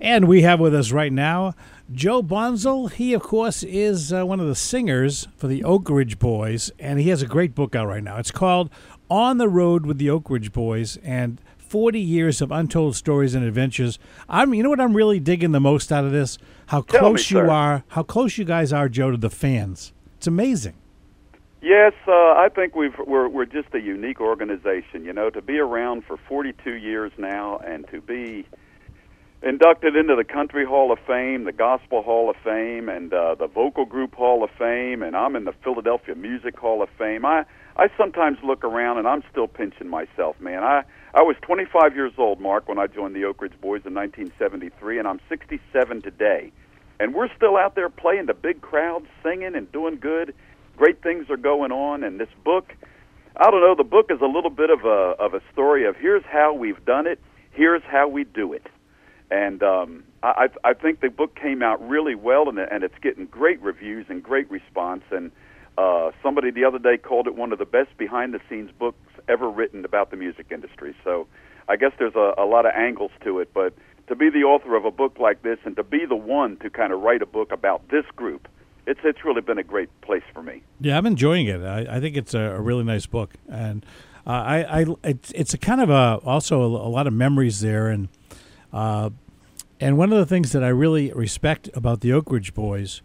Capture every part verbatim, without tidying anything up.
And we have with us right now Joe Bonzel. He, of course, is uh, one of the singers for the Oak Ridge Boys, and he has a great book out right now. It's called On the Road with the Oak Ridge Boys, and forty years of untold stories and adventures. I'm, you know what I'm really digging the most out of this? How Tell close me, you sir. are, how close you guys are, Joe, to the fans. It's amazing. Yes, uh, I think we've, we're we're just a unique organization. You know, to be around for forty-two years now, and to be inducted into the Country Hall of Fame, the Gospel Hall of Fame, and uh, the Vocal Group Hall of Fame, and I'm in the Philadelphia Music Hall of Fame. I I sometimes look around and I'm still pinching myself, man. I I was twenty-five years old, Mark, when I joined the Oak Ridge Boys in nineteen seventy-three, and I'm sixty-seven today. And we're still out there playing to big crowds, singing and doing good. Great things are going on, and this book, I don't know, the book is a little bit of a of a story of here's how we've done it, here's how we do it. And um, I, I think the book came out really well, and, and it's getting great reviews and great response. And uh, somebody the other day called it one of the best behind-the-scenes books ever written about the music industry. So I guess there's a, a lot of angles to it. But to be the author of a book like this and to be the one to kind of write a book about this group, it's it's really been a great place for me. Yeah, I'm enjoying it. I, I think it's a, a really nice book. And uh, I, I it's, it's a kind of a, also a, a lot of memories there. And uh, And one of the things that I really respect about the Oak Ridge Boys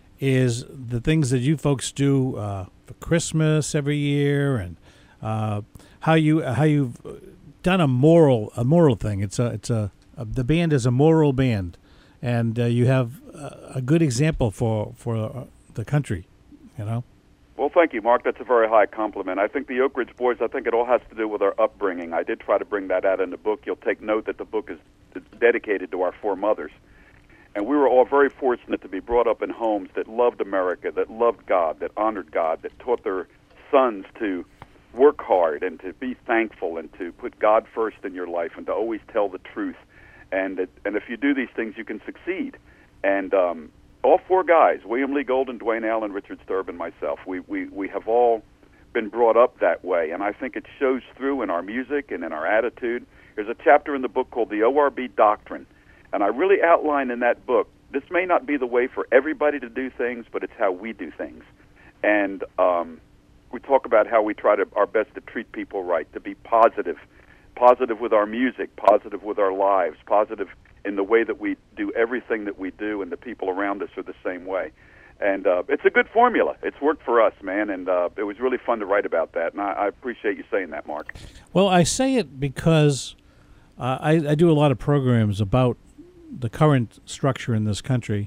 is the things that you folks do uh, for Christmas every year, and uh, how you how you've done a moral a moral thing. It's a it's a, a the band is a moral band, and uh, you have a, a good example for for the country, you know. Well, thank you, Mark. That's a very high compliment. I think the Oak Ridge Boys, I think it all has to do with our upbringing. I did try to bring that out in the book. You'll take note that the book is dedicated to our four mothers. And we were all very fortunate to be brought up in homes that loved America, that loved God, that honored God, that taught their sons to work hard and to be thankful and to put God first in your life and to always tell the truth. And that, and if you do these things, you can succeed. And um, all four guys, William Lee Golden, Dwayne Allen, Richard Sturb, and myself, we, we, we have all been brought up that way. And I think it shows through in our music and in our attitude. There's a chapter in the book called the O R B Doctrine. And I really outline in that book, this may not be the way for everybody to do things, but it's how we do things. And um, we talk about how we try to our best to treat people right, to be positive, positive with our music, positive with our lives, positive in the way that we do everything that we do, and the people around us are the same way. And uh, it's a good formula. It's worked for us, man, and uh, it was really fun to write about that. And I, I appreciate you saying that, Mark. Well, I say it because uh, I, I do a lot of programs about the current structure in this country,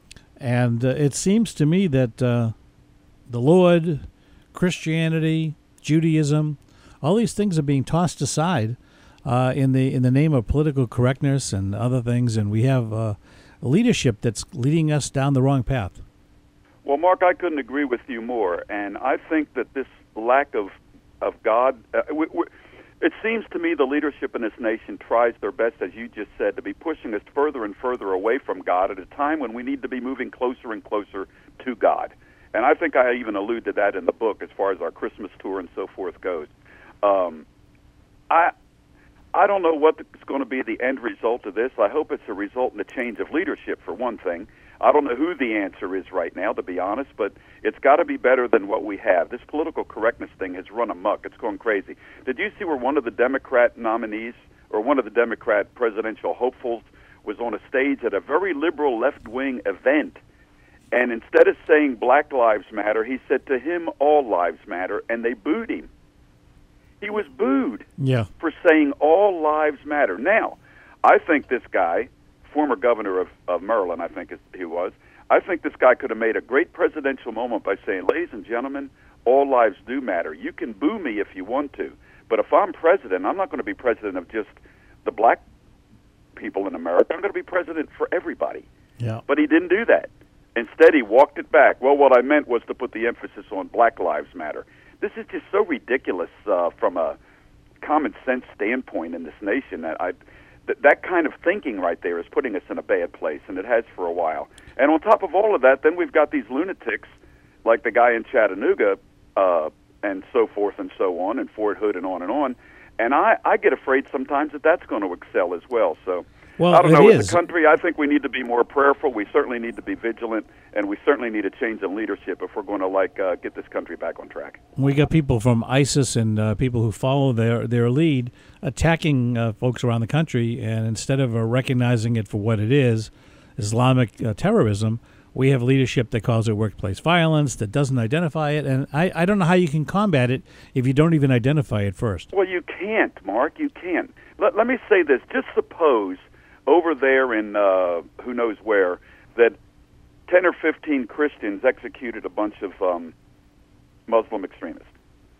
and uh, it seems to me that uh, the Lord, Christianity, Judaism, all these things are being tossed aside uh, in the in the name of political correctness and other things, and we have uh, a leadership that's leading us down the wrong path. Well, Mark, I couldn't agree with you more, and I think that this lack of of God, uh, we, we, it seems to me the leadership in this nation tries their best, as you just said, to be pushing us further and further away from God at a time when we need to be moving closer and closer to God. And I think I even allude to that in the book as far as our Christmas tour and so forth goes. Um, I I don't know what is going to be the end result of this. I hope it's a result in a change of leadership, for one thing. I don't know who the answer is right now, to be honest, but it's got to be better than what we have. This political correctness thing has run amok. It's going crazy. Did you see where one of the Democrat nominees, or one of the Democrat presidential hopefuls, was on a stage at a very liberal left-wing event, and instead of saying Black Lives Matter, he said to him, all lives matter, and they booed him. He was booed yeah. for saying all lives matter. Now, I think this guy, former governor of, of Maryland, I think he was, I think this guy could have made a great presidential moment by saying, ladies and gentlemen, all lives do matter. You can boo me if you want to, but if I'm president, I'm not going to be president of just the black people in America. I'm going to be president for everybody. Yeah. But he didn't do that. Instead, he walked it back. Well, what I meant was to put the emphasis on Black Lives Matter. This is just so ridiculous uh, from a common sense standpoint in this nation that I... That, that kind of thinking right there is putting us in a bad place, and it has for a while. And on top of all of that, then we've got these lunatics like the guy in Chattanooga uh, and so forth and so on, and Fort Hood and on and on. And I, I get afraid sometimes that that's going to excel as well. So Well, I don't it know. is. As a country, I think we need to be more prayerful. We certainly need to be vigilant, and we certainly need a change in leadership if we're going to like uh, get this country back on track. We got people from ISIS and uh, people who follow their their lead attacking uh, folks around the country, and instead of uh, recognizing it for what it is, Islamic uh, terrorism, we have leadership that calls it workplace violence, that doesn't identify it, and I, I don't know how you can combat it if you don't even identify it first. Well, you can't, Mark. You can't. Let, let me say this. Just suppose over there in uh, who knows where that ten or fifteen Christians executed a bunch of um, Muslim extremists.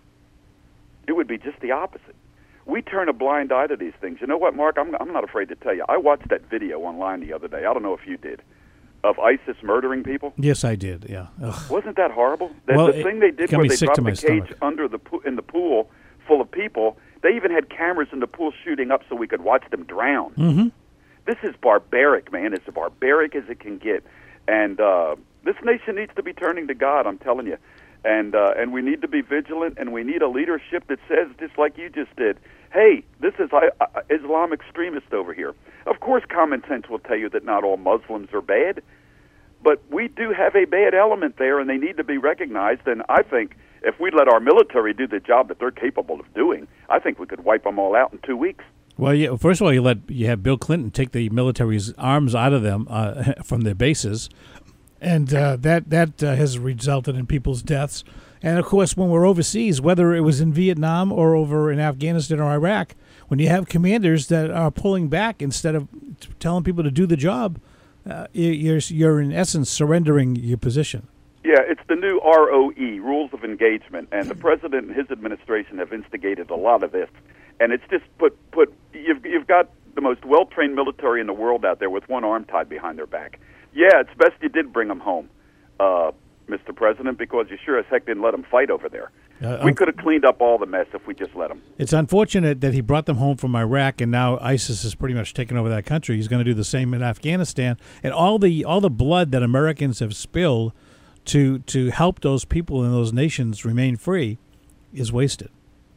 It would be just the opposite. We turn a blind eye to these things. You know what, Mark? I'm, I'm not afraid to tell you. I watched that video online the other day. I don't know if you did. Of ISIS murdering people? Yes, I did. Yeah. Ugh. Wasn't that horrible? The, well, the thing they did where they dropped the cage stomach. under the po- in the pool full of people. They even had cameras in the pool shooting up so we could watch them drown. Mm-hmm. This is barbaric, man. It's as barbaric as it can get, and uh, this nation needs to be turning to God. I'm telling you, and uh, and we need to be vigilant, and we need a leadership that says, just like you just did, hey, this is uh, uh, Islam extremist over here. Of course, common sense will tell you that not all Muslims are bad, but we do have a bad element there, and they need to be recognized. And I think if we let our military do the job that they're capable of doing, I think we could wipe them all out in two weeks. Well, yeah, first of all, you let you have Bill Clinton take the military's arms out of them uh, from their bases, and uh, that that uh, has resulted in people's deaths. And of course, when we're overseas, whether it was in Vietnam or over in Afghanistan or Iraq, when you have commanders that are pulling back instead of telling people to do the job, uh, you're you're in essence surrendering your position. Yeah, it's the new R O E, Rules of Engagement, and the president and his administration have instigated a lot of this. And it's just put put you've you've got the most well-trained military in the world out there with one arm tied behind their back. Yeah, it's best you did bring them home, uh, Mister President, because you sure as heck didn't let them fight over there. Uh, we could have cleaned up all the mess if we just let them. It's unfortunate that he brought them home from Iraq, and now ISIS has pretty much taken over that country. He's going to do the same in Afghanistan, and all the all the blood that Americans have spilled to to help those people in those nations remain free is wasted.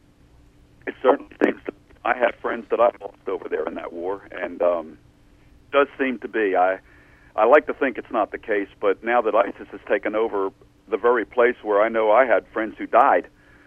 It certainly seems to. I have friends that I've lost over there in that war, and um, it does seem to be. I I like to think it's not the case, but now that ISIS has taken over the very place where I know I had friends who died,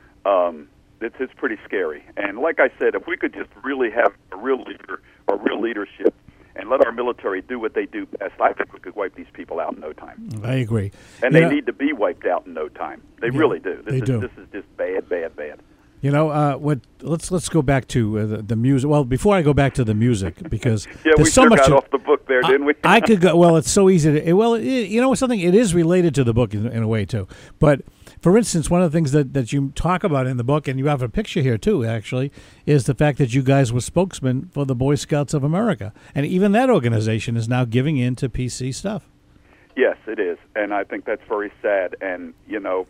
um, it's it's pretty scary. And like I said, if we could just really have a real leader or real leadership and let our military do what they do best, I think we could wipe these people out in no time. I agree. And you they know, need to be wiped out in no time. They yeah, really do. This they is do. this is just bad, bad, bad. You know, uh, what? Let's let's go back to uh, the, the music. Well, before I go back to the music, because yeah, there's we so sure much got to, off the book there, I, didn't we? I could go. Well, it's so easy to. Well, it, you know something. It is related to the book in, in a way too. But for instance, one of the things that, that you talk about in the book, and you have a picture here too, actually, is the fact that you guys were spokesmen for the Boy Scouts of America, and even that organization is now giving in to P C stuff. Yes, it is, and I think that's very sad. And you know.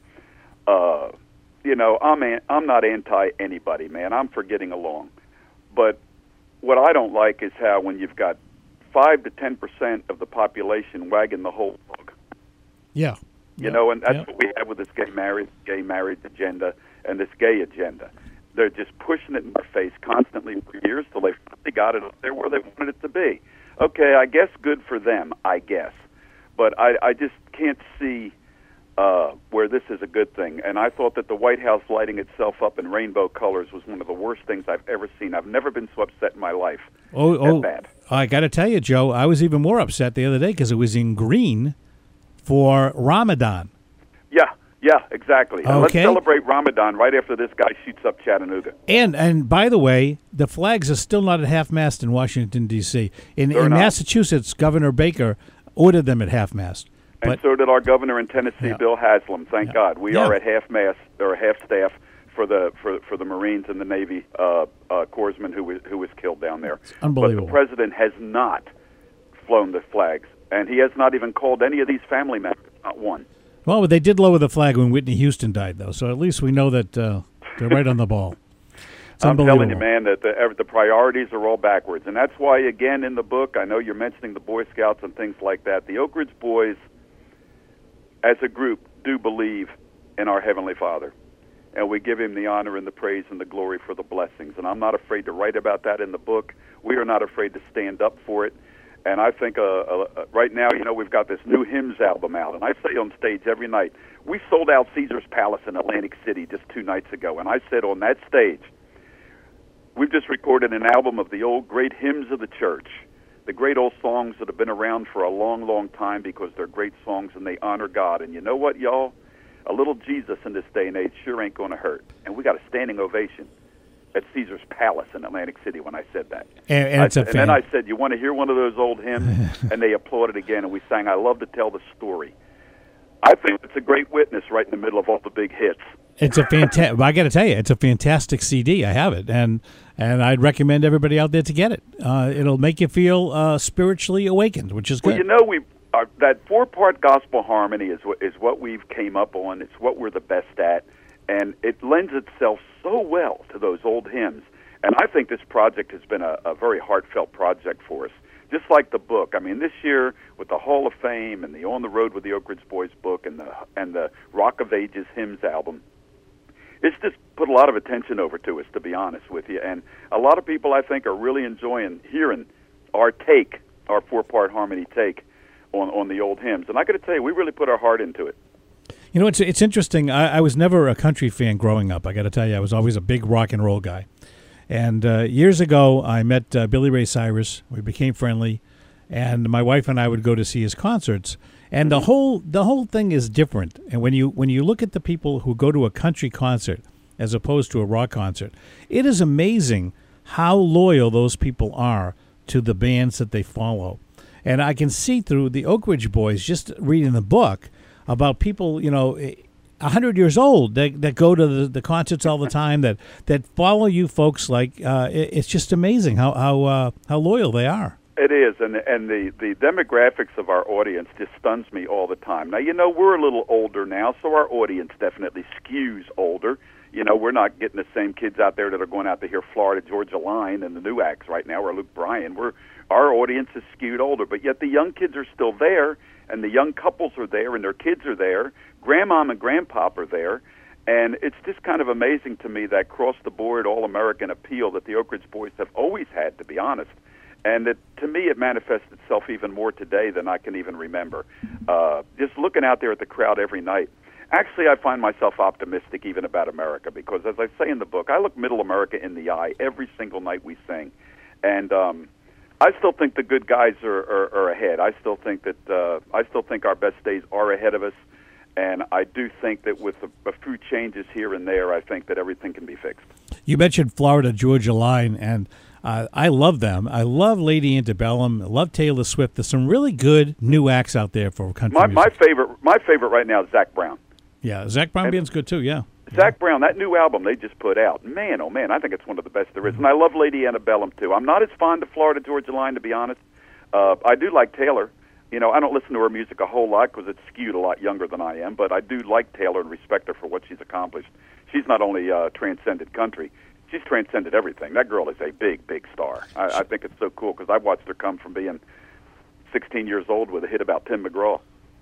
Uh, You know, I'm an, I'm not anti anybody, man. I'm for getting along, but what I don't like is how when you've got five to ten percent of the population wagging the whole dog. Yeah, you yeah. know, and that's yeah. what we have with this gay marriage, gay marriage agenda, and this gay agenda. They're just pushing it in our face constantly for years till they finally got it up there where they wanted it to be. Okay, I guess good for them, I guess, but I I just can't see. Uh, where this is a good thing. And I thought that the White House lighting itself up in rainbow colors was one of the worst things I've ever seen. I've never been so upset in my life. Oh, oh bad. I got to tell you, Joe, I was even more upset the other day because it was in green for Ramadan. Yeah, yeah, exactly. Okay. Let's celebrate Ramadan right after this guy shoots up Chattanooga. And and by the way, the flags are still not at half-mast in Washington, D C In, in Massachusetts, Governor Baker ordered them at half-mast. And but, so did our governor in Tennessee, yeah. Bill Haslam. Thank yeah. God, we yeah. are at half mast or half staff for the for for the Marines and the Navy uh, uh, corpsman who was who was killed down there. It's unbelievable. But the president has not flown the flags, and he has not even called any of these family members. Not one. Well, but they did lower the flag when Whitney Houston died, though. So at least we know that uh, they're right on the ball. It's I'm telling you, man, that the, the priorities are all backwards, and that's why, again, in the book, I know you're mentioning the Boy Scouts and things like that. The Oak Ridge Boys, as a group, do believe in our Heavenly Father. and we give him the honor and the praise and the glory for the blessings. And I'm not afraid to write about that in the book. We are not afraid to stand up for it. And I think uh, uh, right now, you know, we've got this new hymns album out, and I say on stage every night, we sold out Caesar's Palace in Atlantic City just two nights ago, and I said on that stage, we've just recorded an album of the old great hymns of the church, the great old songs that have been around for a long, long time because they're great songs and they honor God. And you know what, y'all? A little Jesus in this day and age sure ain't going to hurt. And we got a standing ovation at Caesar's Palace in Atlantic City when I said that. And, and, I, it's a and then I said, you want to hear one of those old hymns? And they applauded again, and we sang, I Love to Tell the Story. I think it's a great witness right in the middle of all the big hits. It's a fantastic. I got to tell you, it's a fantastic C D. I have it, and and I'd recommend everybody out there to get it. Uh, it'll make you feel uh, spiritually awakened, which is good. Well, you know, we uh, that four-part gospel harmony is what is what we've came up on. It's what we're the best at, and it lends itself so well to those old hymns. And I think this project has been a, a very heartfelt project for us. Just like the book. I mean, this year with the Hall of Fame and the On the Road with the Oak Ridge Boys book and the and the Rock of Ages hymns album, it's just put a lot of attention over to us, to be honest with you. And a lot of people, I think, are really enjoying hearing our take, our four-part harmony take on, on the old hymns. And I got to tell you, we really put our heart into it. You know, it's it's interesting. I, I was never a country fan growing up. I got to tell you, I was always a big rock and roll guy. And uh, years ago, I met uh, Billy Ray Cyrus. We became friendly, and my wife and I would go to see his concerts. And the whole the whole thing is different. And when you when you look at the people who go to a country concert as opposed to a rock concert, it is amazing how loyal those people are to the bands that they follow. And I can see through the Oak Ridge Boys, just reading the book, about people, you know, a hundred years old that, that go to the, the concerts all the time, that, that follow you folks. Like uh, it, it's just amazing how how uh, how loyal they are. It is, and and the, the demographics of our audience just stuns me all the time. Now, you know, we're a little older now, so our audience definitely skews older. You know, we're not getting the same kids out there that are going out to hear Florida Georgia Line and the new acts right now, or Luke Bryan. We're our audience is skewed older, but yet the young kids are still there, and the young couples are there, and their kids are there. Grandmom and Grandpop are there, and it's just kind of amazing to me that across-the-board, all-American appeal that the Oak Ridge Boys have always had, to be honest. And it, to me, it manifests itself even more today than I can even remember. Uh, just looking out there at the crowd every night, actually, I find myself optimistic even about America because, as I say in the book, I look Middle America in the eye every single night we sing. And um, I still think the good guys are, are, are ahead. I still think that uh, I still think our best days are ahead of us. And I do think that with a, a few changes here and there, I think that everything can be fixed. You mentioned Florida Georgia Line, and uh, I love them. I love Lady Antebellum. I love Taylor Swift. There's some really good new acts out there for country my, music. My favorite, my favorite right now is Zach Brown. Yeah, Zach Brown Band's good too. Yeah, Zach Brown, that new album they just put out, man, oh man, I think it's one of the best there is. And I love Lady Antebellum too. I'm not as fond of Florida Georgia Line, to be honest. Uh, I do like Taylor. You know, I don't listen to her music a whole lot because it's skewed a lot younger than I am, but I do like Taylor and respect her for what she's accomplished. She's not only uh, transcended country, she's transcended everything. That girl is a big, big star. I, I think it's so cool because I've watched her come from being sixteen years old with a hit about Tim McGraw.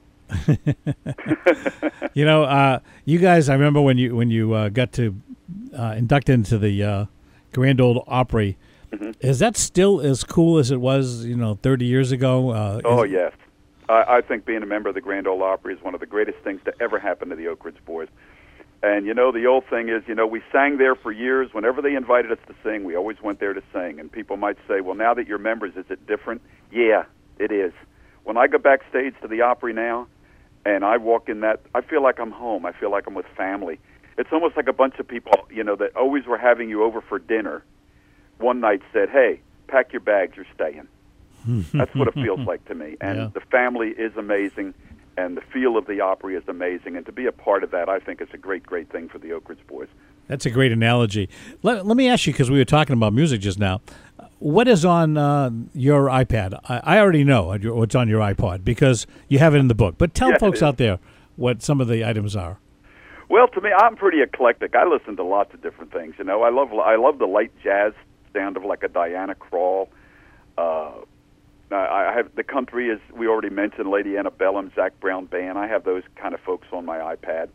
You know, uh, you guys, I remember when you when you uh, got to uh, induct into the uh, Grand Ole Opry. Mm-hmm. Is that still as cool as it was, you know, thirty years ago? Uh, oh, is, yes. I, I think being a member of the Grand Ole Opry is one of the greatest things to ever happen to the Oak Ridge Boys. And, you know, the old thing is, you know, we sang there for years. Whenever they invited us to sing, we always went there to sing. And people might say, well, now that you're members, is it different? Yeah, it is. When I go backstage to the Opry now and I walk in that, I feel like I'm home. I feel like I'm with family. It's almost like a bunch of people, you know, that always were having you over for dinner. One night said, hey, pack your bags, you're staying. That's what it feels like to me. And yeah. The family is amazing, and the feel of the Opry is amazing. And to be a part of that, I think is a great, great thing for the Oak Ridge Boys. That's a great analogy. Let, let me ask you, because we were talking about music just now, what is on uh, your iPad? I, I already know what's on your iPod because you have it in the book. But tell yeah, folks out there what some of the items are. Well, to me, I'm pretty eclectic. I listen to lots of different things. You know, I love I love the light jazz sound of like a Diana Krall. Uh, I have the country, as we already mentioned, Lady Antebellum, Zach Brown Band. I have those kind of folks on my iPad,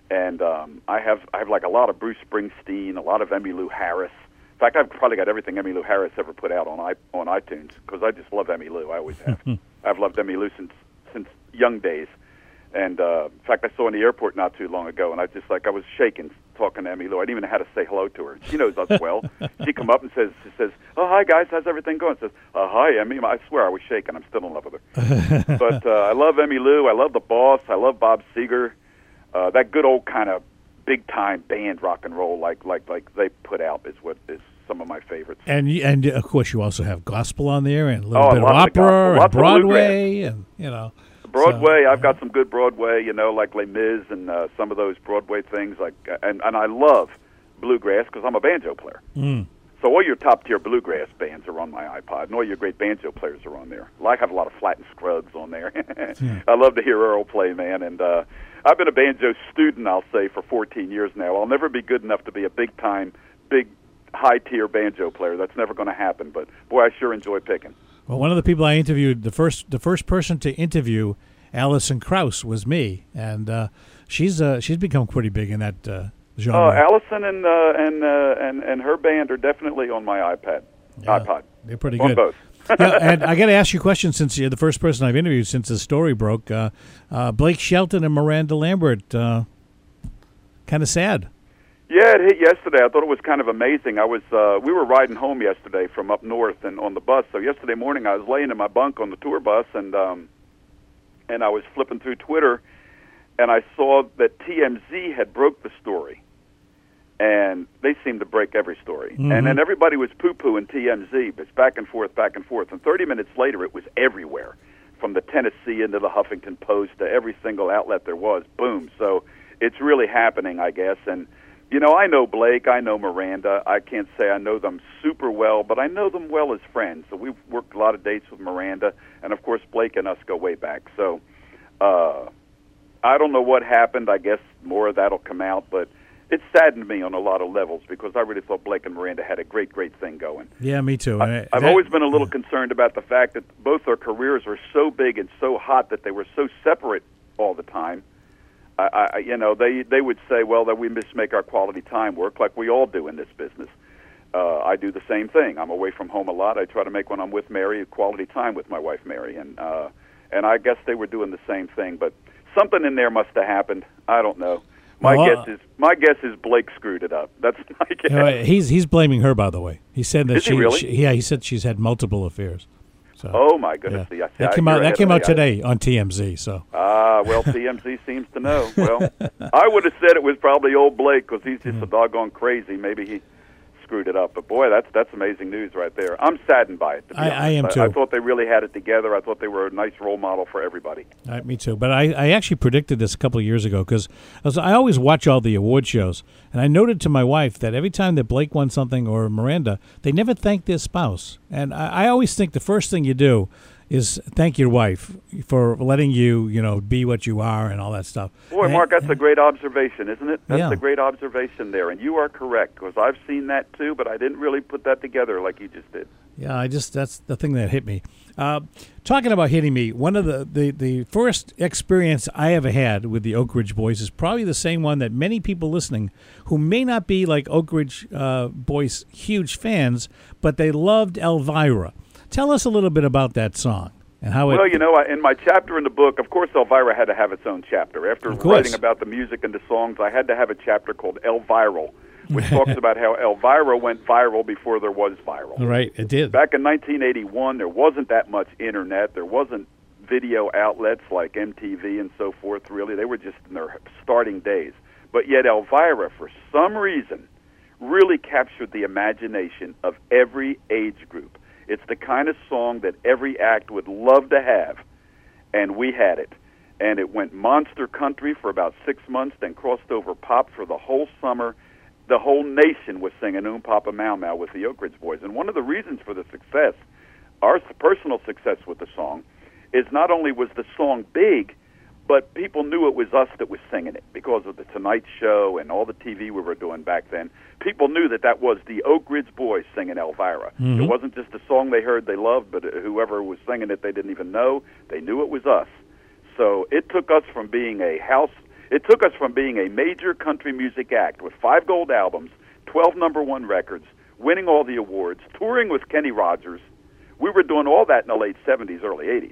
and um, I have I have like a lot of Bruce Springsteen, a lot of Emmylou Harris. In fact, I've probably got everything Emmylou Harris ever put out on i on iTunes because I just love Emmylou. I always have. I've loved Emmylou since since young days. And uh, in fact, I saw her in the airport not too long ago, and I just like I was shaking talking to Emmylou. I didn't even know how to say hello to her. She knows us well. She come up and says, she says, "Oh, hi guys, how's everything going?" Says, "Uh, hi, Emmy." I swear I was shaking. I'm still in love with her. But uh, I love Emmylou. I love the Boss. I love Bob Seger. Uh, that good old kind of big time band rock and roll, like like like they put out, is what is some of my favorites. And y- and of course, you also have gospel on there, and a little Oh, bit of lots of gospel. opera, and Lots of Broadway, and you know. Broadway, So, I've got some good Broadway, you know, like Les Mis and uh, some of those Broadway things. Like, and, and I love bluegrass because I'm a banjo player. Mm. So all your top-tier bluegrass bands are on my iPod, and all your great banjo players are on there. I have a lot of Flat and Scruggs on there. Yeah. I love to hear Earl play, man. And uh, I've been a banjo student, I'll say, for fourteen years now. I'll never be good enough to be a big-time, big, high-tier banjo player. That's never going to happen. But, boy, I sure enjoy picking. Well, one of the people I interviewed, the first the first person to interview Alison Krauss was me, and uh, she's uh, she's become pretty big in that uh, genre. Uh, Allison and uh, and uh, and and her band are definitely on my iPad. Yeah, iPod. They're pretty on good. both. Yeah, and I got to ask you a question since you're the first person I've interviewed since the story broke. Uh, uh, Blake Shelton and Miranda Lambert, uh, kind of sad. Yeah, it hit yesterday. I thought it was kind of amazing. I was uh, we were riding home yesterday from up north and on the bus. So yesterday morning I was laying in my bunk on the tour bus and um, and I was flipping through Twitter and I saw that T M Z had broke the story. And they seem to break every story. Mm-hmm. And then everybody was poo-pooing T M Z, but it's back and forth, back and forth. And thirty minutes later, it was everywhere, from the Tennessee into the Huffington Post to every single outlet there was. Boom. So it's really happening, I guess. And, you know, I know Blake. I know Miranda. I can't say I know them super well, but I know them well as friends. So we've worked a lot of dates with Miranda. And, of course, Blake and us go way back. So uh, I don't know what happened. I guess more of that will come out, but it saddened me on a lot of levels because I really thought Blake and Miranda had a great, great thing going. Yeah, me too. I, I've that, always been a little yeah. concerned about the fact that both their careers were so big and so hot that they were so separate all the time. I, I, you know, they they would say, well, that we must make our quality time work like we all do in this business. Uh, I do the same thing. I'm away from home a lot. I try to make when I'm with Mary quality time with my wife Mary, and uh, and I guess they were doing the same thing. But something in there must have happened. I don't know. My well, guess is my guess is Blake screwed it up. That's my guess. You know, he's he's blaming her, by the way. He said that is she, he really? she yeah he said she's had multiple affairs. So, oh my goodness! Yeah. See, that I, came out. That came out I, today on T M Z. So ah, well, T M Z seems to know. Well, I would have said it was probably old Blake because he's just mm. a doggone crazy. Maybe he screwed it up. But boy, that's that's amazing news right there. I'm saddened by it. To be I, honest. I am too. I, I thought they really had it together. I thought they were a nice role model for everybody. Uh, me too. But I, I actually predicted this a couple of years ago because I, I always watch all the award shows, and I noted to my wife that every time that Blake won something or Miranda, they never thank their spouse. And I, I always think the first thing you do is thank your wife for letting you, you know, be what you are and all that stuff. Boy, and, Mark, that's a great observation, isn't it? That's yeah. a great observation there, and you are correct because I've seen that too, but I didn't really put that together like you just did. Yeah, I just that's the thing that hit me. Uh, talking about hitting me, one of the, the, the first experience I ever had with the Oak Ridge Boys is probably the same one that many people listening who may not be like Oak Ridge uh, Boys huge fans, but they loved Elvira. Tell us a little bit about that song and how it. Well, you know, in my chapter in the book, of course, Elvira had to have its own chapter. After writing about the music and the songs, I had to have a chapter called Elviral, which talks about how Elvira went viral before there was viral. Right, it did. Back in nineteen eighty-one, there wasn't that much internet. There wasn't video outlets like M T V and so forth, really. They were just in their starting days. But yet Elvira, for some reason, really captured the imagination of every age group. It's the kind of song that every act would love to have, and we had it. And it went monster country for about six months, then crossed over pop for the whole summer. The whole nation was singing Oom Papa Mau Mau with the Oak Ridge Boys. And one of the reasons for the success, our personal success with the song, is not only was the song big, but people knew it was us that was singing it because of the Tonight Show and all the T V we were doing back then. People knew that that was the Oak Ridge Boys singing Elvira. Mm-hmm. It wasn't just a song they heard they loved, but whoever was singing it they didn't even know. They knew it was us. So it took us from being a house. It took us from being a major country music act with five gold albums, twelve number one records, winning all the awards, touring with Kenny Rogers. We were doing all that in the late seventies, early eighties.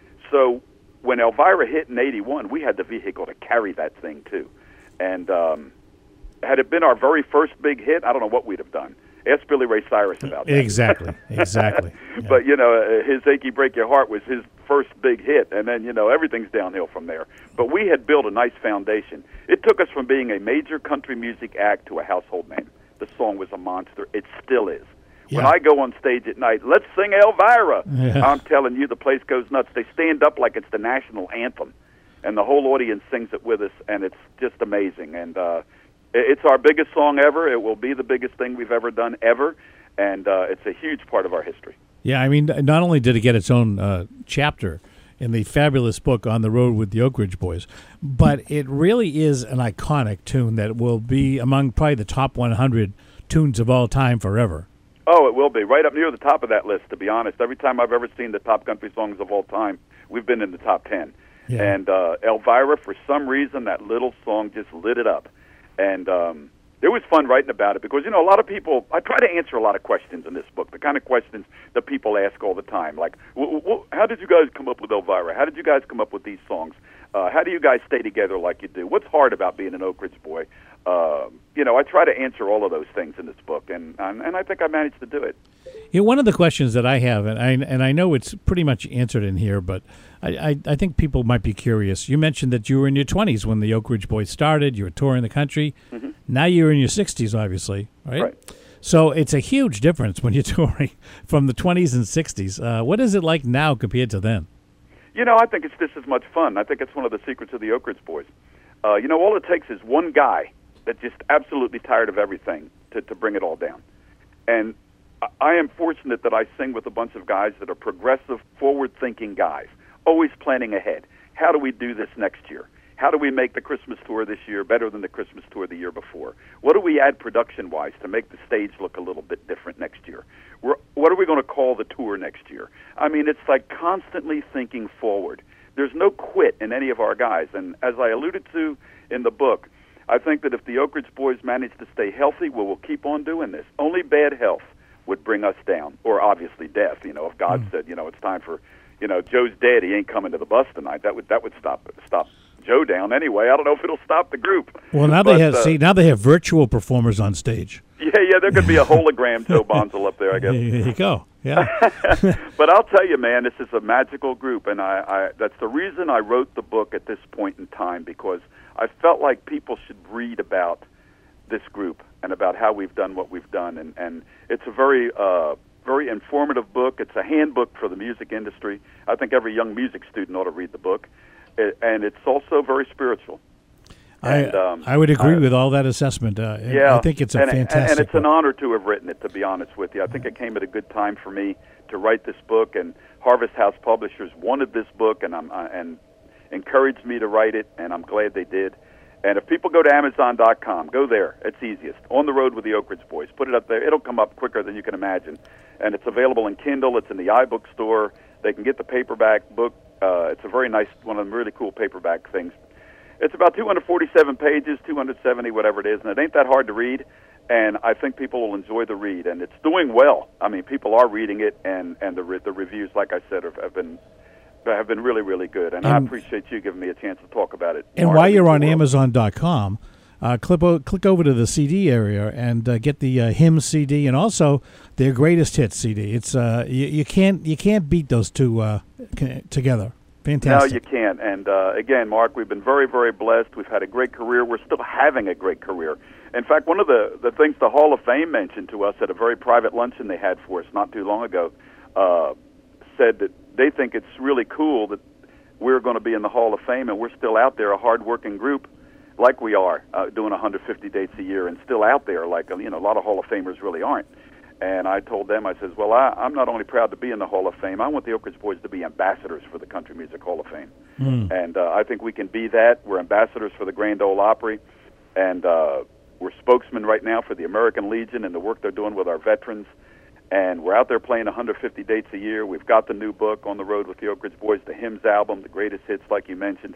So when Elvira hit in eighty-one, we had the vehicle to carry that thing, too. And um, had it been our very first big hit, I don't know what we'd have done. Ask Billy Ray Cyrus about that. Exactly, exactly. Yeah. But, you know, his Achy Break Your Heart was his first big hit, and then, you know, everything's downhill from there. But we had built a nice foundation. It took us from being a major country music act to a household name. The song was a monster. It still is. Yeah. When I go on stage at night, let's sing Elvira. Yeah. I'm telling you, the place goes nuts. They stand up like it's the national anthem, and the whole audience sings it with us, and it's just amazing. And uh, it's our biggest song ever. It will be the biggest thing we've ever done ever, and uh, it's a huge part of our history. Yeah, I mean, not only did it get its own uh, chapter in the fabulous book On the Road with the Oak Ridge Boys, but it really is an iconic tune that will be among probably the top one hundred tunes of all time forever. Oh, it will be. Right up near the top of that list, to be honest. Every time I've ever seen the top country songs of all time, we've been in the top ten. Yeah. And uh, Elvira, for some reason, that little song just lit it up. And um, it was fun writing about it because, you know, a lot of people, I try to answer a lot of questions in this book, the kind of questions that people ask all the time. Like, w- w- how did you guys come up with Elvira? How did you guys come up with these songs? Uh, how do you guys stay together like you do? What's hard about being an Oak Ridge boy? Uh, you know, I try to answer all of those things in this book, and and, and I think I managed to do it. Yeah, one of the questions that I have, and I and I know it's pretty much answered in here, but I, I, I think people might be curious. You mentioned that you were in your twenties when the Oak Ridge Boys started. You were touring the country. Mm-hmm. Now you're in your sixties, obviously, right? Right. So it's a huge difference when you're touring from the twenties and sixties. Uh, what is it like now compared to then? You know, I think it's just as much fun. I think it's one of the secrets of the Oak Ridge Boys. Uh, you know, all it takes is one guy that's just absolutely tired of everything to, to bring it all down. And I am fortunate that I sing with a bunch of guys that are progressive, forward-thinking guys, always planning ahead. How do we do this next year? How do we make the Christmas tour this year better than the Christmas tour the year before? What do we add production-wise to make the stage look a little bit different next year? We're, what are we going to call the tour next year? I mean, it's like constantly thinking forward. There's no quit in any of our guys. And as I alluded to in the book, I think that if the Oak Ridge Boys manage to stay healthy, well, we'll keep on doing this. Only bad health would bring us down, or obviously death. You know, if God mm. said, you know, it's time for, you know, Joe's dead, he ain't coming to the bus tonight. That would that would stop stop Joe down anyway. I don't know if it'll stop the group. Well, now but, they have uh, see now they have virtual performers on stage. Yeah, yeah, there could be a hologram Joe Bonzel up there, I guess. There you go. Yeah. But I'll tell you, man, this is a magical group, and I, I that's the reason I wrote the book at this point in time, because I felt like people should read about this group and about how we've done what we've done. And, and it's a very, uh, very informative book. It's a handbook for the music industry. I think every young music student ought to read the book. It, and it's also very spiritual. And, I um, I would agree I, with all that assessment. Uh, yeah, I think it's a and, fantastic and it's book. an honor to have written it, to be honest with you. I think it came at a good time for me to write this book, and Harvest House Publishers wanted this book, and I'm uh, and encouraged me to write it, and I'm glad they did. And if people go to Amazon dot com, go there. It's easiest. On the Road with the Oak Ridge Boys. Put it up there. It'll come up quicker than you can imagine. And it's available in Kindle. It's in the iBook store. They can get the paperback book. Uh, it's a very nice, one of them really cool paperback things. It's about two hundred forty-seven pages, two hundred seventy, whatever it is, and it ain't that hard to read. And I think people will enjoy the read. And it's doing well. I mean, people are reading it, and, and the re- the reviews, like I said, have, have been... have been really, really good, and, and I appreciate you giving me a chance to talk about it. And while you're on Amazon dot com, uh, click, o- click over to the C D area and uh, get the uh, Hymn C D and also their Greatest Hits C D. It's uh, you, you can't you can't beat those two uh, together. Fantastic. No, you can't. And uh, again, Mark, we've been very, very blessed. We've had a great career. We're still having a great career. In fact, one of the, the things the Hall of Fame mentioned to us at a very private luncheon they had for us not too long ago uh, said that they think it's really cool that we're going to be in the Hall of Fame and we're still out there, a hard-working group like we are, uh, doing one hundred fifty dates a year and still out there like, you know, a lot of Hall of Famers really aren't. And I told them, I says, well, I, I'm not only proud to be in the Hall of Fame, I want the Oak Ridge Boys to be ambassadors for the Country Music Hall of Fame. Mm. And uh, I think we can be that. We're ambassadors for the Grand Ole Opry, and uh, we're spokesmen right now for the American Legion and the work they're doing with our veterans. And we're out there playing one hundred fifty dates a year. We've got the new book, On the Road with the Oak Ridge Boys, the Hymns album, the greatest hits, like you mentioned.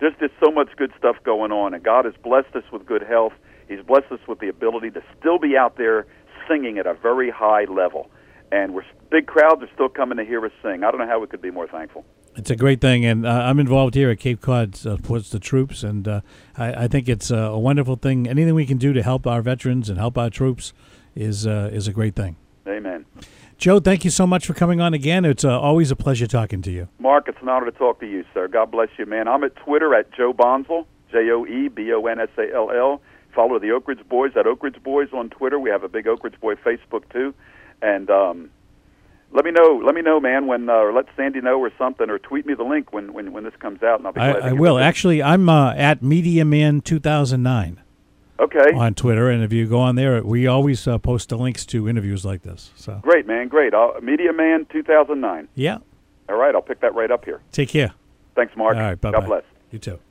there's just so much good stuff going on, and God has blessed us with good health. He's blessed us with the ability to still be out there singing at a very high level. And we're big crowds are still coming to hear us sing. I don't know how we could be more thankful. It's a great thing, and uh, I'm involved here at Cape Cod uh, Supports the Troops, and uh, I, I think it's a wonderful thing. Anything we can do to help our veterans and help our troops is uh, is a great thing. Amen. Joe, thank you so much for coming on again. It's uh, always a pleasure talking to you. Mark, it's an honor to talk to you, sir. God bless you, man. I'm at Twitter at Joe Bonsall, J O E B O N S A L L. Follow the Oak Ridge Boys at Oak Ridge Boys on Twitter. We have a big Oak Ridge Boy Facebook, too. And um, let me know, let me know, man, when, uh, or let Sandy know or something, or tweet me the link when, when, when this comes out, and I'll be glad I, to I give will. it. Actually, I'm uh, at Media Man two thousand nine. Okay. On Twitter, and if you go on there, we always uh, post the links to interviews like this. So great, man, great. Uh, Media Man two thousand nine. Yeah. All right, I'll pick that right up here. Take care. Thanks, Mark. All right, bye-bye. God bless. You too.